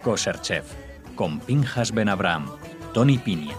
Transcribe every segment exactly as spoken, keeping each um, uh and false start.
Kosher Chef, con Pinchas Ben Abraham, Tony Piña.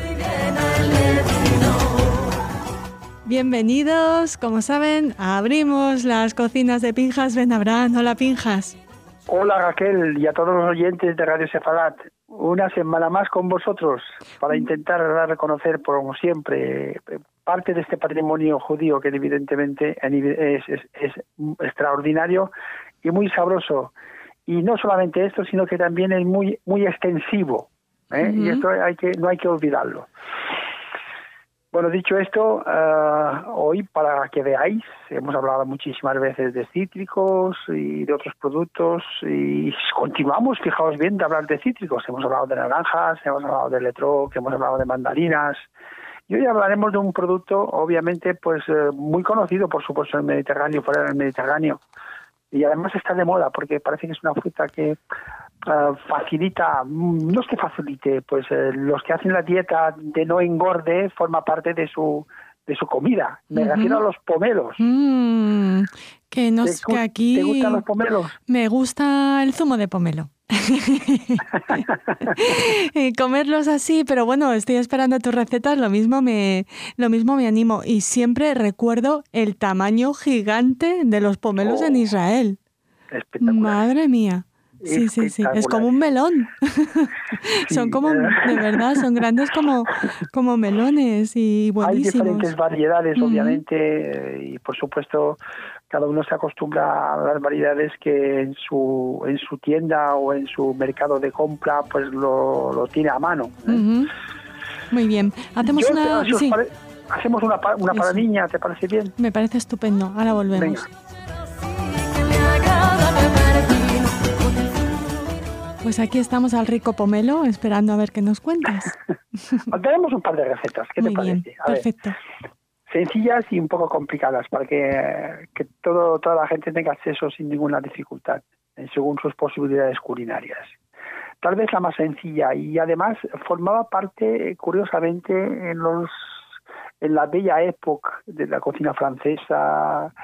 Bienvenidos, como saben, abrimos las cocinas de Pinchas Ben Abraham. Hola, Pinchas. Hola, Raquel, y a todos los oyentes de Radio Sefarat. Una semana más con vosotros para intentar dar a reconocer, como siempre, parte de este patrimonio judío que evidentemente es, es, es extraordinario y muy sabroso. Y no solamente esto, sino que también es muy muy extensivo, ¿eh? Uh-huh. Y esto hay que no hay que olvidarlo. Bueno, dicho esto, uh, hoy para que veáis, hemos hablado muchísimas veces de cítricos y de otros productos y continuamos, fijaos bien, de hablar de cítricos. Hemos hablado de naranjas, hemos hablado de letroc, hemos hablado de mandarinas y hoy hablaremos de un producto, obviamente, pues eh, muy conocido, por supuesto, en el Mediterráneo, fuera del Mediterráneo. Y además está de moda porque parece que es una fruta que uh, facilita, no es que facilite, pues uh, los que hacen la dieta de no engorde forma parte de su de su comida. Me uh-huh. refiero a los pomelos. Mm, que, nos, ¿Te, que aquí ¿Te gustan los pomelos? Me gusta el zumo de pomelo. Y comerlos así, pero bueno, estoy esperando tus recetas, lo mismo me lo mismo me animo y siempre recuerdo el tamaño gigante de los pomelos oh, en Israel. Espectacular. Madre mía. Sí, sí, sí, es como un melón. Sí. Son como, de verdad, son grandes como, como melones y buenísimos. Hay diferentes variedades, uh-huh. obviamente, y por supuesto cada uno se acostumbra a las variedades que en su en su tienda o en su mercado de compra pues lo, lo tiene a mano. ¿eh? Uh-huh. Muy bien. Hacemos Yo, una... Si sí. pare... Hacemos una, una paradiña, ¿te parece bien? Me parece estupendo. Ahora volvemos. Venga. Pues aquí estamos al rico pomelo, esperando a ver qué nos cuentas. Tenemos un par de recetas, ¿qué Muy te parece? Bien, a perfecto. Ver, sencillas y un poco complicadas para que, que todo, toda la gente tenga acceso sin ninguna dificultad, según sus posibilidades culinarias. Tal vez la más sencilla y además formaba parte, curiosamente, en los en la bella época de la cocina francesa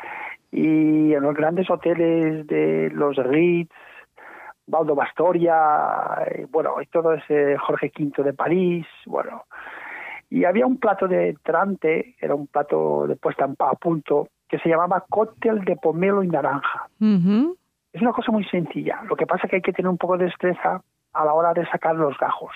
y en los grandes hoteles de los Ritz, Baldo Bastoria, eh, bueno, y todo ese Jorge quinto de París, bueno. Y había un plato de entrante, era un plato de puesta a punto, que se llamaba cóctel de pomelo y naranja. Uh-huh. Es una cosa muy sencilla, lo que pasa es que hay que tener un poco de destreza a la hora de sacar los gajos.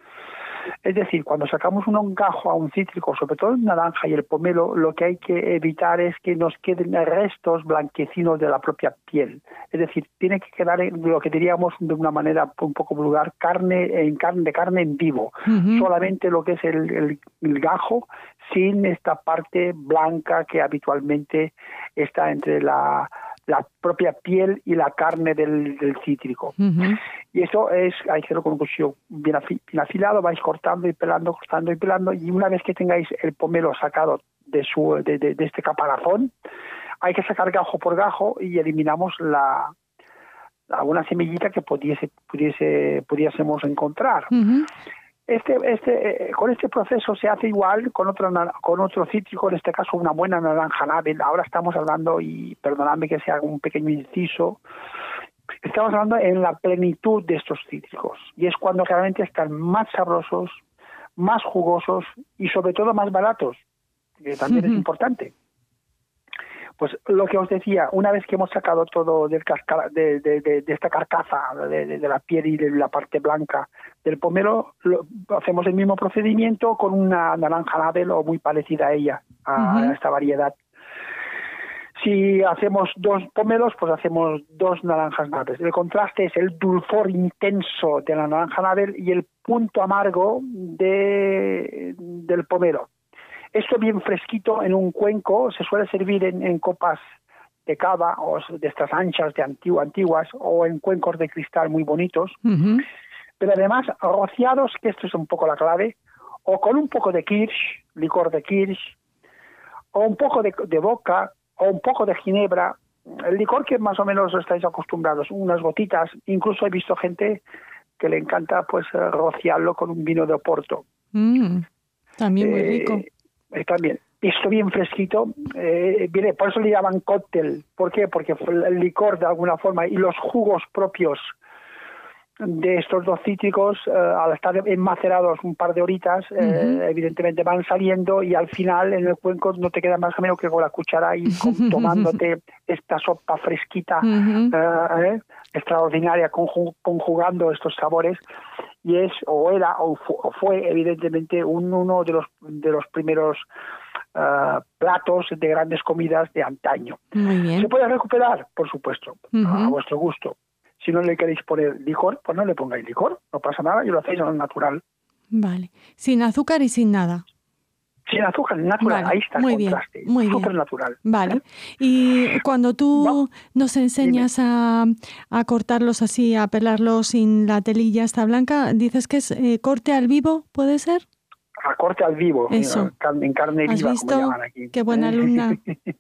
Es decir, cuando sacamos un gajo a un cítrico, sobre todo el naranja y el pomelo, lo que hay que evitar es que nos queden restos blanquecinos de la propia piel. Es decir, tiene que quedar en lo que diríamos de una manera un poco vulgar, carne en carne de carne en vivo. Uh-huh. Solamente lo que es el, el, el gajo, sin esta parte blanca que habitualmente está entre la la propia piel y la carne del, del cítrico. Uh-huh. Y eso es, hay que hacerlo con un cuchillo bien, afi, bien afilado, vais cortando y pelando, cortando y pelando, y una vez que tengáis el pomelo sacado de su de, de, de este caparazón, hay que sacar gajo por gajo y eliminamos la alguna semillita que pudiese, pudiese, pudiésemos encontrar. Uh-huh. Este, este, eh, con este proceso se hace igual con otro, con otro cítrico, en este caso una buena naranja Nabel. Ahora estamos hablando, y perdonadme que se haga un pequeño inciso, estamos hablando en la plenitud de estos cítricos. Y es cuando realmente están más sabrosos, más jugosos y sobre todo más baratos, que también uh-huh. es importante. Pues lo que os decía, una vez que hemos sacado todo del casca, de, de, de, de esta carcasa, de, de, de la piel y de la parte blanca del pomelo, lo, hacemos el mismo procedimiento con una naranja Nabel o muy parecida a ella, a, uh-huh. a esta variedad. Si hacemos dos pomelos, pues hacemos dos naranjas Nabel. El contraste es el dulzor intenso de la naranja Nabel y el punto amargo de, del pomelo. Esto bien fresquito en un cuenco, se suele servir en, en copas de cava o de estas anchas de antiguas, antiguas o en cuencos de cristal muy bonitos, uh-huh. pero además rociados, que esto es un poco la clave, o con un poco de kirsch, licor de kirsch, o un poco de, de vodka, o un poco de ginebra, el licor que más o menos estáis acostumbrados, unas gotitas. Incluso he visto gente que le encanta pues rociarlo con un vino de Oporto. Mm, también muy rico. Eh, Eh, también, esto bien fresquito, eh, viene, por eso le llaman cóctel. ¿Por qué? Porque el licor de alguna forma y los jugos propios de estos dos cítricos, eh, al estar enmacerados un par de horitas, eh, uh-huh. evidentemente van saliendo y al final en el cuenco no te queda más o menos que con la cuchara y con, tomándote esta sopa fresquita, uh-huh. eh, extraordinaria, conju- conjugando estos sabores. Y es, o era, o, fu- o fue evidentemente un, uno de los, de los primeros uh, platos de grandes comidas de antaño. Muy bien. ¿Se puede recuperar? Por supuesto, uh-huh. a vuestro gusto. Si no le queréis poner licor, pues no le pongáis licor, no pasa nada y lo hacéis al natural. Vale, sin azúcar y sin nada. Sin azúcar, natural, Vale. ahí está Muy el bien, contraste, muy súper bien. natural. Vale, ¿Eh? y cuando tú No. nos enseñas a, a cortarlos así, a pelarlos sin la telilla esta blanca, dices que es eh, corte al vivo, ¿puede ser? A corte al vivo, Eso. eh, carne, en carne ¿Has viva, visto? como llaman aquí. Qué buena alumna.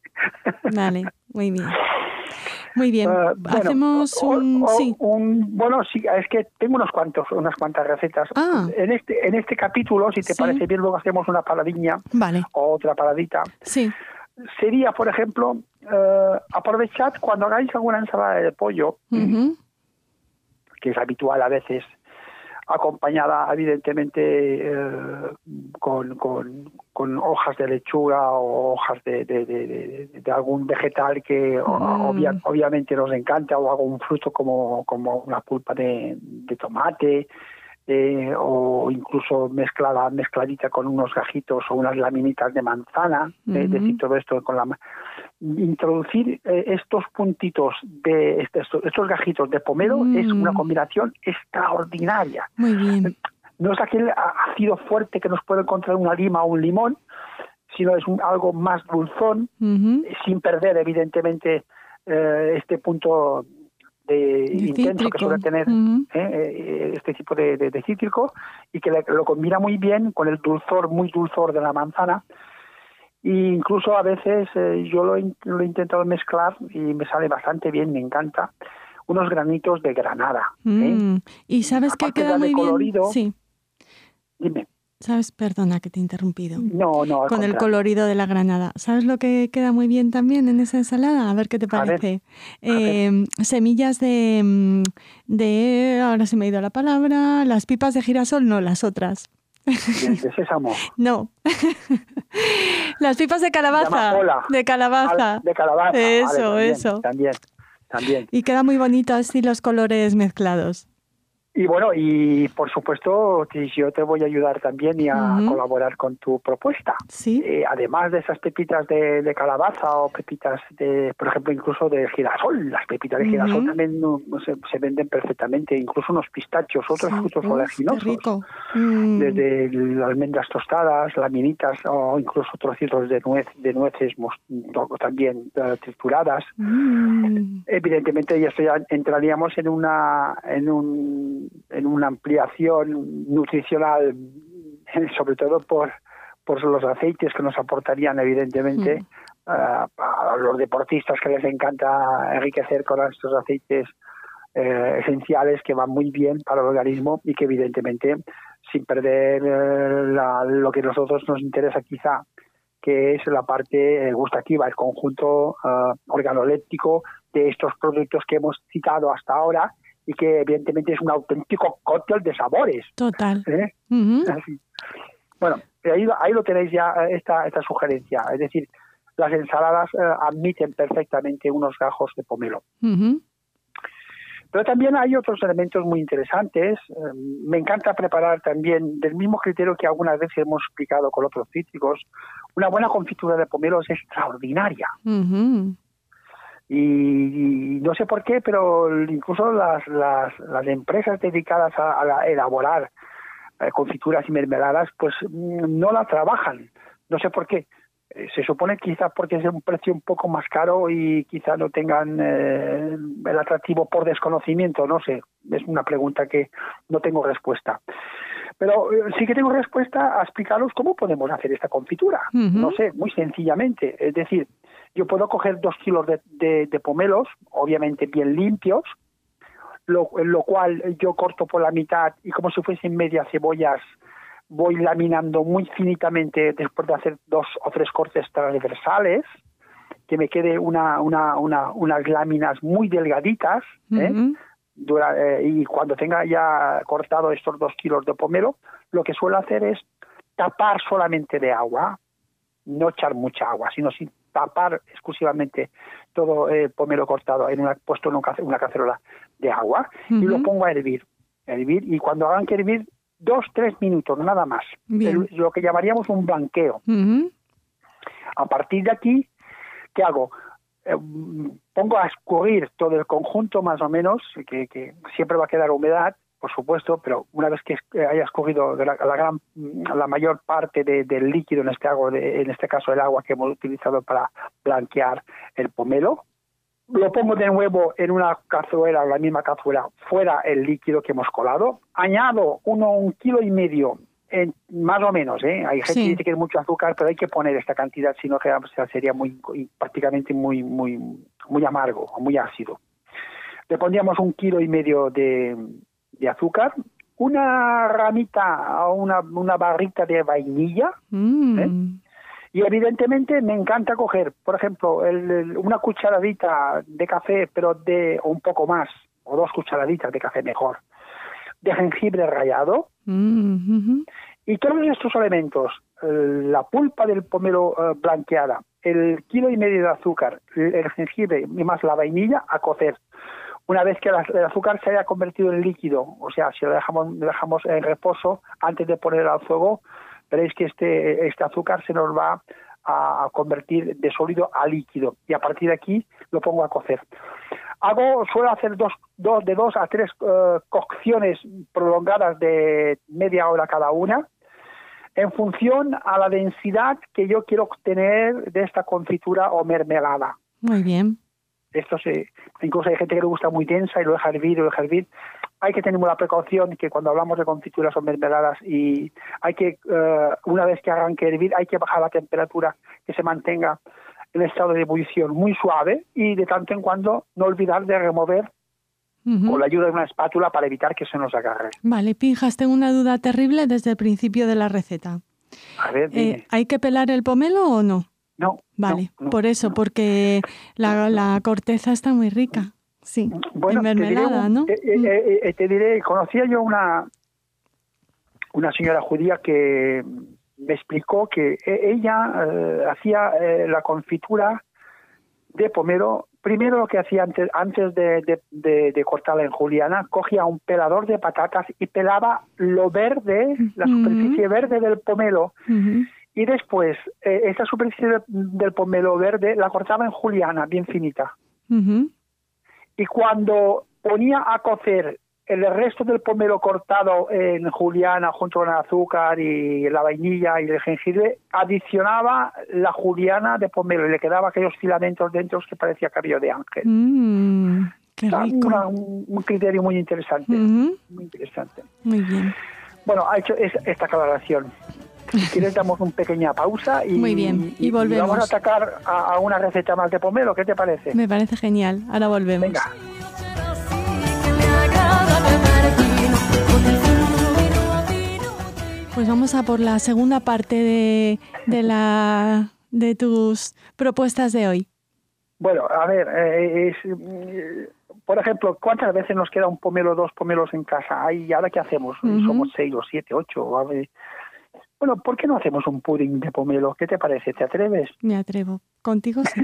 Vale, muy bien. Muy bien, Uh, bueno, hacemos un... O, o, sí. un... Bueno, sí, es que tengo unos cuantos, unas cuantas recetas. Ah. En este en este capítulo, si te Sí. parece bien, luego hacemos una paradiña Vale. o otra paradita. Sí. Sería, por ejemplo, uh, aprovechad cuando hagáis alguna ensalada de pollo, Uh-huh. que es habitual a veces, acompañada evidentemente eh, con, con, con hojas de lechuga o hojas de, de, de, de, de algún vegetal que Mm. obvia, obviamente nos encanta, o algún fruto como, como una pulpa de, de tomate, eh, o incluso mezclada mezcladita con unos gajitos o unas laminitas de manzana, uh-huh. es decir, todo esto con la introducir eh, estos puntitos de estos, estos gajitos de pomelo mm. es una combinación extraordinaria. Muy bien. No es aquel ácido fuerte que nos puede encontrar una lima o un limón, sino es un, algo más dulzón, uh-huh. sin perder evidentemente eh, este punto de, de intenso cítrico. Que suele tener uh-huh. eh, este tipo de, de, de cítrico, y que le, lo combina muy bien con el dulzor, muy dulzor de la manzana. E incluso a veces eh, yo lo, lo he intentado mezclar y me sale bastante bien, me encanta, unos granitos de granada. Mm. ¿eh? Y sabes que queda muy colorido, bien. Sí. Dime. ¿Sabes? Perdona que te he interrumpido. No, no. Con el colorido de la granada. ¿Sabes lo que queda muy bien también en esa ensalada? A ver qué te parece. A ver, a eh, ver. Semillas de, de... Ahora se me ha ido la palabra. Las pipas de girasol, no, las otras. De sésamo. No. Las pipas de calabaza. De, de calabaza. De calabaza. Eso, vale, también, eso. También, también. Y queda muy bonito así los colores mezclados. Y bueno, y por supuesto yo te voy a ayudar también y a uh-huh. colaborar con tu propuesta. Sí. Eh, además de esas pepitas de, de calabaza o pepitas de, por ejemplo, incluso de girasol. Las pepitas de uh-huh. girasol también no, no se, se venden perfectamente, incluso unos pistachos, otros sí. frutos oleaginosos. Qué rico. Desde mm. almendras tostadas, laminitas o incluso trocitos de nuez, de nueces también uh, trituradas. Mm. Evidentemente ya esto ya entraríamos en una en un en una ampliación nutricional, sobre todo por por los aceites que nos aportarían evidentemente mm. uh, a los deportistas, que les encanta enriquecer con estos aceites eh, esenciales que van muy bien para el organismo y que evidentemente sin perder eh, la, lo que a nosotros nos interesa quizá, que es la parte gustativa, el conjunto uh, organoléptico de estos productos que hemos citado hasta ahora, y que evidentemente es un auténtico cóctel de sabores. Total. ¿Eh? Uh-huh. Así. Bueno, ahí, ahí lo tenéis ya, esta, esta sugerencia. Es decir, las ensaladas eh, admiten perfectamente unos gajos de pomelo. Uh-huh. Pero también hay otros elementos muy interesantes. Eh, me encanta preparar también, del mismo criterio que algunas veces hemos explicado con otros cítricos, una buena confitura de pomelo es extraordinaria. Uh-huh. Y, y no sé por qué, pero incluso las, las, las empresas dedicadas a, a elaborar eh, confituras y mermeladas, pues no la trabajan. No sé por qué. Eh, se supone quizás porque es un precio un poco más caro y quizás no tengan eh, el atractivo por desconocimiento. No sé, es una pregunta que no tengo respuesta. Pero eh, sí que tengo respuesta a explicaros cómo podemos hacer esta confitura. Uh-huh. No sé, muy sencillamente. Es decir, yo puedo coger dos kilos de, de, de pomelos, obviamente bien limpios, lo, lo cual yo corto por la mitad y como si fuesen medias cebollas voy laminando muy finitamente después de hacer dos o tres cortes transversales, que me quede una, una, una, unas láminas muy delgaditas, ¿eh? Uh-huh. dura, eh, y cuando tenga ya cortado estos dos kilos de pomelo, lo que suelo hacer es tapar solamente de agua, no echar mucha agua, sino sin tapar exclusivamente todo el pomelo cortado en una, puesto en una cacerola de agua, uh-huh. y lo pongo a hervir, a hervir, y cuando hagan que hervir, dos, tres minutos, nada más. El, lo que llamaríamos un blanqueo. Uh-huh. A partir de aquí, ¿qué hago? Eh, pongo a escurrir todo el conjunto más o menos, que, que siempre va a quedar humedad, por supuesto, pero una vez que haya escogido la, la, gran, la mayor parte de, del líquido, en este, agua, de, en este caso el agua que hemos utilizado para blanquear el pomelo, lo pongo de nuevo en una cazuela, la misma cazuela, fuera el líquido que hemos colado, añado uno, un kilo y medio, en, más o menos, ¿eh? Hay gente sí. que dice que es mucho azúcar, pero hay que poner esta cantidad, si no sería muy, prácticamente muy, muy, muy amargo o muy ácido. Le pondríamos un kilo y medio de, de azúcar, una ramita o una, una barrita de vainilla, mm. ¿eh? Y evidentemente me encanta coger, por ejemplo, el, el, una cucharadita de café, pero de o un poco más, o dos cucharaditas de café mejor, de jengibre rallado, mm-hmm. y todos estos elementos, la pulpa del pomelo uh, blanqueada, el kilo y medio de azúcar, el, el jengibre y más la vainilla, a cocer. Una vez que el azúcar se haya convertido en líquido, o sea, si lo dejamos, lo dejamos en reposo antes de poner al fuego, veréis que este, este azúcar se nos va a convertir de sólido a líquido, y a partir de aquí lo pongo a cocer. Hago, suelo hacer dos, dos, de dos a tres uh, cocciones prolongadas de media hora cada una, en función a la densidad que yo quiero obtener de esta confitura o mermelada. Muy bien. Esto se, incluso hay gente que le gusta muy densa y lo deja hervir, lo deja hervir. Hay que tener la precaución que cuando hablamos de confituras o mermeladas, y hay que, uh, una vez que hagan que hervir, hay que bajar la temperatura, que se mantenga en estado de ebullición muy suave, y de tanto en cuando no olvidar de remover uh-huh. con la ayuda de una espátula para evitar que se nos agarre. Vale, Pinjas, tengo una duda terrible desde el principio de la receta. A ver, dime. Eh, ¿Hay que pelar el pomelo o no? No. Vale, no, no, por eso, no. porque la, la corteza está muy rica. Sí, bueno, en mermelada, te diré, ¿no? Eh, eh, eh, te diré, conocía yo una, una señora judía que me explicó que ella eh, hacía eh, la confitura de pomelo. Primero lo que hacía antes, antes de, de, de, de cortarla en juliana, cogía un pelador de patatas y pelaba lo verde, la uh-huh. superficie verde del pomelo, uh-huh. y después eh, esta superficie de, del pomelo verde la cortaba en juliana, bien finita. Uh-huh. Y cuando ponía a cocer el resto del pomelo cortado en juliana junto con el azúcar y la vainilla y el jengibre, adicionaba la juliana de pomelo y le quedaba aquellos filamentos dentro que parecía cabello de ángel. Mm, qué o sea, rico. Una, un, un criterio muy interesante. Uh-huh. Muy interesante. Muy bien. Bueno, ha hecho es, esta aclaración. Si quieres damos una pequeña pausa y, Muy bien. y, y volvemos. Y vamos a atacar a, a una receta más de pomelo. ¿Qué te parece? Me parece genial. Ahora volvemos. Venga. Pues vamos a por la segunda parte de, de, la, de tus propuestas de hoy. Bueno, a ver, eh, es, eh, por ejemplo, ¿cuántas veces nos queda un pomelo, dos pomelos en casa? ¿Y ahora qué hacemos? Uh-huh. Somos seis o siete, ocho. A ver. Bueno, ¿por qué no hacemos un pudding de pomelo? ¿Qué te parece? ¿Te atreves? Me atrevo. Contigo sí.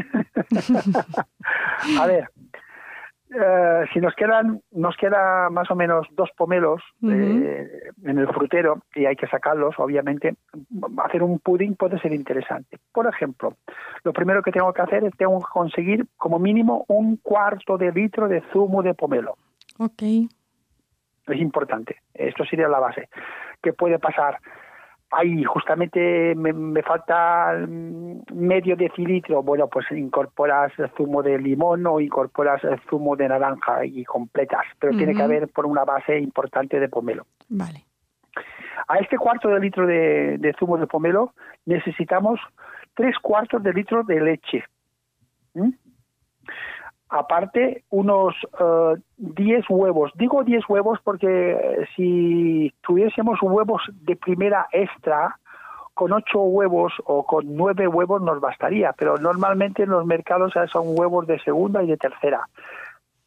A ver, uh, si nos quedan, nos queda más o menos dos pomelos uh-huh. eh, en el frutero y hay que sacarlos, obviamente, hacer un pudding puede ser interesante. Por ejemplo, lo primero que tengo que hacer es tengo que conseguir como mínimo un cuarto de litro de zumo de pomelo. Ok. Es importante. Esto sería la base. ¿Qué puede pasar? Ahí justamente me, me falta medio decilitro, bueno, pues incorporas zumo de limón o incorporas zumo de naranja y completas, pero uh-huh. tiene que haber por una base importante de pomelo. Vale. A este cuarto de litro de, de zumo de pomelo necesitamos tres cuartos de litro de leche. ¿Mm? Aparte, unos uh, diez huevos. Digo diez huevos porque si tuviésemos huevos de primera extra, con ocho huevos o con nueve huevos nos bastaría, pero normalmente en los mercados son huevos de segunda y de tercera.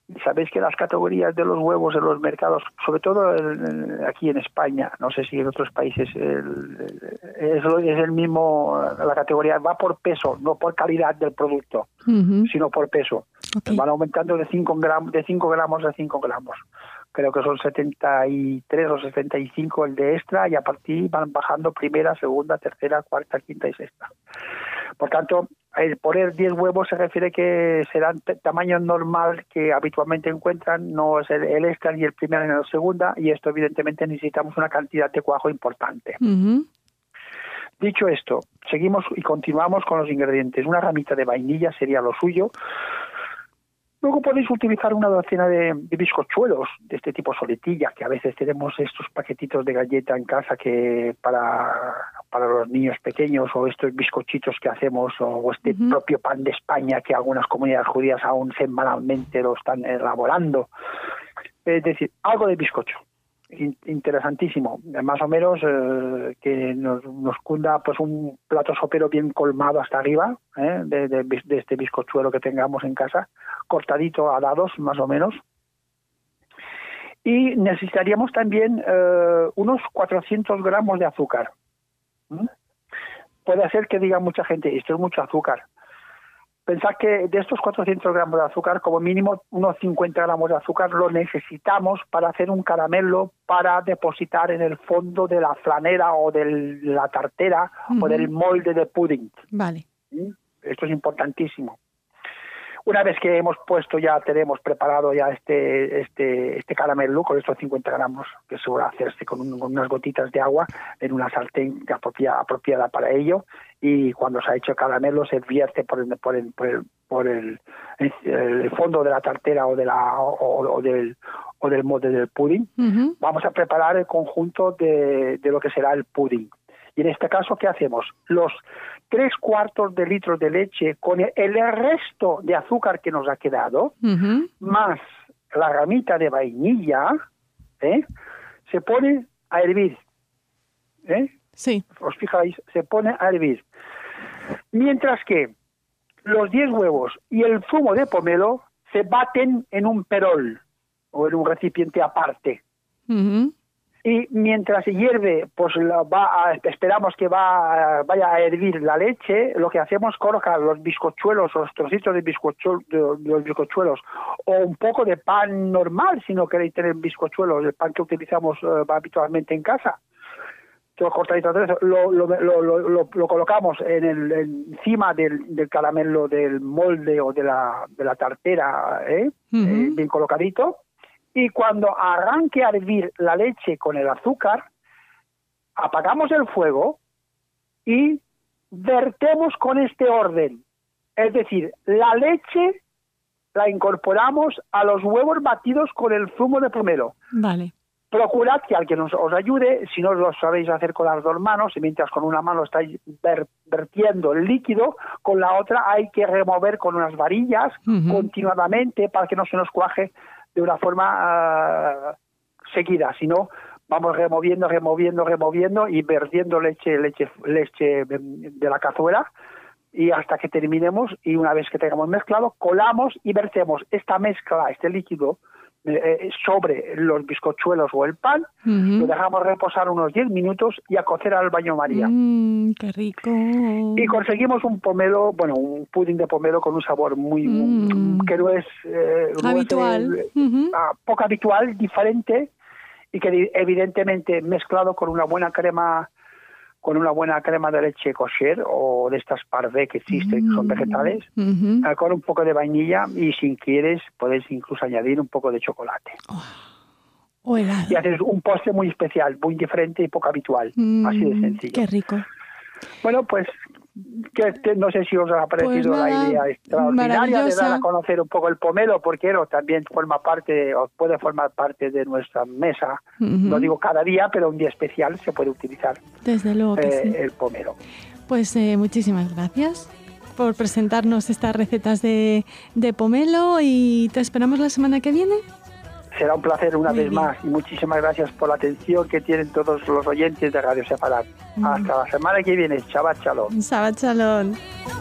Sabéis que las categorías de los huevos en los mercados, sobre todo el, el, aquí en España, no sé si en otros países el, el, es, es el mismo, la categoría va por peso, no por calidad del producto, uh-huh. sino por peso. Okay. Van aumentando de cinco gramos, de cinco gramos a cinco gramos. Creo que son setenta y tres o setenta y cinco el de extra, y a partir van bajando primera, segunda, tercera, cuarta, quinta y sexta. Por tanto, el poner diez huevos se refiere que serán t- tamaño normal que habitualmente encuentran, no es el, el extra ni el primero ni el segunda, y esto evidentemente necesitamos una cantidad de cuajo importante. Uh-huh. Dicho esto, seguimos y continuamos con los ingredientes. Una ramita de vainilla sería lo suyo. Luego podéis utilizar una docena de, de bizcochuelos de este tipo soletilla, que a veces tenemos estos paquetitos de galleta en casa que para, para los niños pequeños, o estos bizcochitos que hacemos, o este uh-huh. propio pan de España que algunas comunidades judías aún semanalmente lo están elaborando. Es decir, algo de bizcocho. Interesantísimo, más o menos eh, que nos, nos cunda pues un plato sopero bien colmado hasta arriba, eh, de, de, de este bizcochuelo que tengamos en casa, cortadito a dados más o menos. Y necesitaríamos también eh, unos cuatrocientos gramos de azúcar. ¿Mm? Puede ser que diga mucha gente, esto es mucho azúcar. Pensad que de estos cuatrocientos gramos de azúcar, como mínimo unos cincuenta gramos de azúcar lo necesitamos para hacer un caramelo para depositar en el fondo de la flanera o de la tartera uh-huh. o del molde de pudding. Vale. ¿Sí? Esto es importantísimo. Una vez que hemos puesto, ya tenemos preparado ya este este este caramelo con estos cincuenta gramos, que se va a hacerse con, un, con unas gotitas de agua en una sartén apropiada, apropiada para ello, y cuando se ha hecho el caramelo se vierte por el por el, por el, por el, el fondo de la tartera o de la o, o del o del molde del pudding. Uh-huh. Vamos a preparar el conjunto de, de lo que será el pudding. Y en este caso, ¿qué hacemos? Los tres cuartos de litro de leche con el, el resto de azúcar que nos ha quedado, uh-huh. más la ramita de vainilla, ¿eh? se pone a hervir. ¿Eh? Sí. Os fijáis, se pone a hervir. Mientras que los diez huevos y el zumo de pomelo se baten en un perol o en un recipiente aparte. Uh-huh. Y mientras se hierve, pues va a, esperamos que va, vaya a hervir la leche. Lo que hacemos es colocar los bizcochuelos, los trocitos de, bizcochuelos, de los bizcochuelos, o un poco de pan normal, si no queréis tener bizcochuelos, el pan que utilizamos uh, habitualmente en casa. Todo cortadito, lo, lo, lo, lo, lo, lo colocamos en el, encima del, del caramelo del molde o de la, de la tartera, ¿eh? Uh-huh. eh, bien colocadito. Y cuando arranque a hervir la leche con el azúcar, apagamos el fuego y vertemos con este orden. Es decir, la leche la incorporamos a los huevos batidos con el zumo de pomelo. Vale. Procurad que alguien os, os ayude, si no lo sabéis hacer con las dos manos, y mientras con una mano estáis ver, vertiendo el líquido, con la otra hay que remover con unas varillas uh-huh. continuadamente para que no se nos cuaje de una forma uh, seguida, sino vamos removiendo, removiendo, removiendo y vertiendo leche, leche, leche de la cazuela, y hasta que terminemos, y una vez que tengamos mezclado, colamos y vertemos esta mezcla, este líquido, eh, sobre los bizcochuelos o el pan, uh-huh. lo dejamos reposar unos diez minutos y a cocer al baño María. Mm, ¡qué rico! Y conseguimos un pomelo, bueno, un pudding de pomelo con un sabor muy, mm. que no es... Eh, habitual. No es, eh, uh-huh. ah, poco habitual, diferente, y que evidentemente mezclado con una buena crema con una buena crema de leche kosher o de estas parvé que existen, mm. que son vegetales, uh-huh. eh, con un poco de vainilla, y si quieres podéis incluso añadir un poco de chocolate. Oh. O helado. Y haces un postre muy especial, muy diferente y poco habitual, mm. así de sencillo. Qué rico. Bueno, pues que, que no sé si os ha parecido pues la idea extraordinaria de dar a conocer un poco el pomelo, porque también forma parte, o puede formar parte de nuestra mesa. Uh-huh. No digo cada día, pero un día especial se puede utilizar. Desde luego que eh, sí. el pomelo. Pues eh, muchísimas gracias por presentarnos estas recetas de, de pomelo, y te esperamos la semana que viene. Será un placer una Muy vez bien. más, y muchísimas gracias por la atención que tienen todos los oyentes de Radio Sefarad. Mm. Hasta la semana que viene. Shabbat Shalom. Shabbat Shalom.